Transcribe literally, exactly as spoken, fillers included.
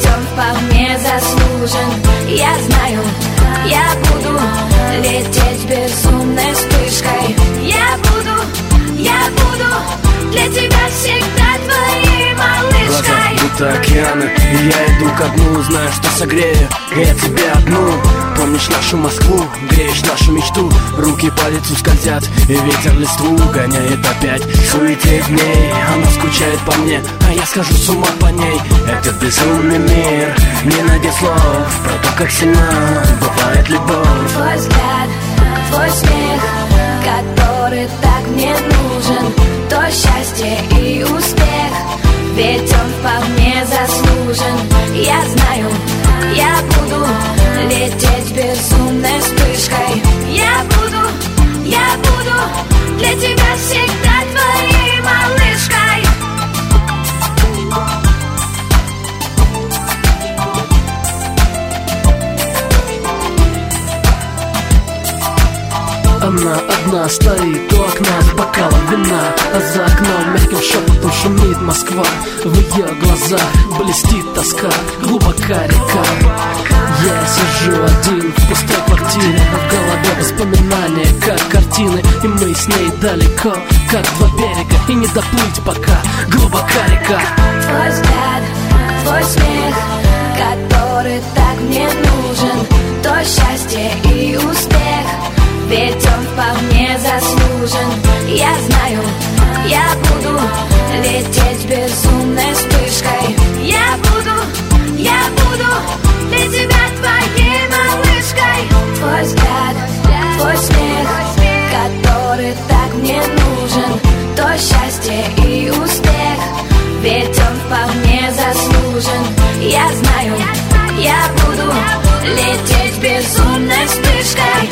ведь он вполне заслужен. Я знаю, я буду лететь безумной вспышкой. Я буду, я буду для тебя всегда твоей малышкой. Глаза будто океаны, и я иду ко дну, знаю, что согрею я тебя одну. Помнишь нашу Москву, греешь нашу мечту. Руки по лицу скользят, и ветер листву гоняет опять. Суетеет в ней, она скучает по мне, а я схожу с ума по ней. Этот безумный мир, не найдет слов про то, как сильна бывает любовь. Твой взгляд, твой смех, который так мне нужен, то счастье и успех, ведь он вполне заслужен. Я знаю, я буду лететь безумной вспышкой. Я буду, я буду для тебя всегда твоей малышкой. Она одна стоит у окна с бокалом вина, а за окном мягким шепотом шумит Москва. В ее глазах блестит тоска, глубока река. Я сижу один в пустой квартире, а в голове воспоминания, как картины. И мы с ней далеко, как два берега, и не доплыть пока, глубока река. Твой взгляд, твой смех, который так мне нужен, то счастье и успех, ведь он вполне заслужен. Я знаю, я буду лететь безумной вспышкой. Я буду, я буду для тебя твоей малышкой. Твой взгляд, твой смех, который так мне нужен, то счастье и успех, ведь он вполне заслужен. Я знаю, я буду лететь безумной вспышкой.